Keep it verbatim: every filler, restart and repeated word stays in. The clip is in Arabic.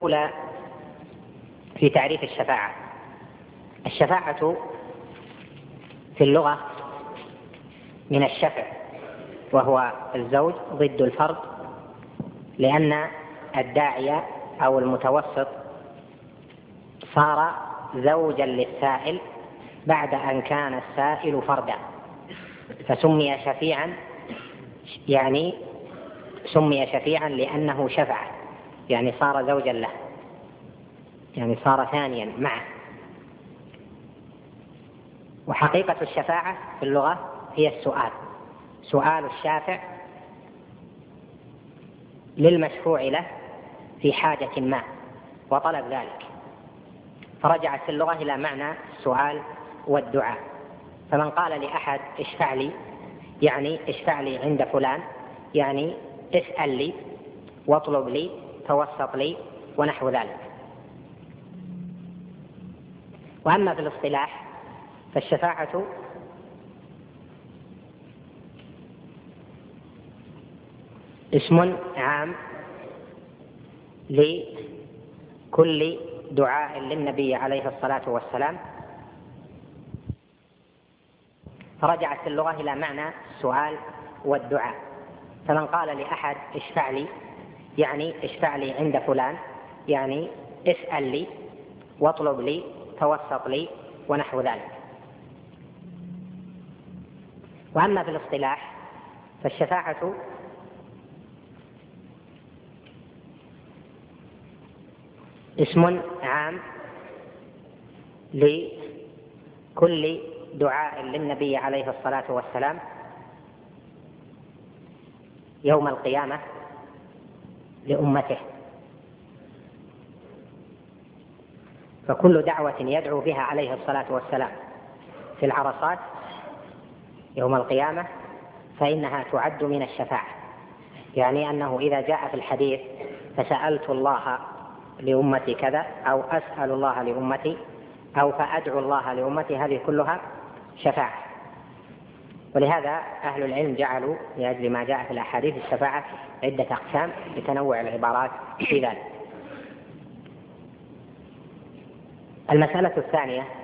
الأولى في تعريف الشفاعة. الشفاعة في اللغة من الشفع، وهو الزوج ضد الفرد، لأن الداعية أو المتوسط صار زوجا للسائل بعد أن كان السائل فردا، فسمي شفيعا، يعني سمي شفيعا لأنه شفع، يعني صار زوجا له، يعني صار ثانيا معه. وحقيقة الشفاعة في اللغة هي السؤال، سؤال الشافع للمشفوع له في حاجة ما وطلب ذلك، فرجعت في اللغة إلى معنى السؤال والدعاء. فمن قال لأحد اشفع لي، يعني اشفع لي عند فلان، يعني اسأل لي واطلب لي توسط لي ونحو ذلك. وأما في الاصطلاح فالشفاعة اسم عام لكل دعاء للنبي عليه الصلاة والسلام، فرجعت في اللغة إلى معنى السؤال والدعاء. فمن قال لأحد اشفع لي، يعني اشفع لي عند فلان، يعني اسأل لي واطلب لي توسط لي ونحو ذلك. وأما في الاصطلاح فالشفاعة اسم عام لكل دعاء للنبي عليه الصلاة والسلام يوم القيامة لأمته، فكل دعوة يدعو بها عليه الصلاة والسلام في العرصات يوم القيامة فإنها تعد من الشفاعة، يعني أنه إذا جاء في الحديث فسألت الله لأمتي كذا، أو أسأل الله لأمتي، أو فأدعو الله لأمتي، هذه كلها شفاعة. ولهذا أهل العلم جعلوا لأجل ما جاء في الأحاديث الشفاعة عدة أقسام لتنوع العبارات في ذلك. المسألة الثانية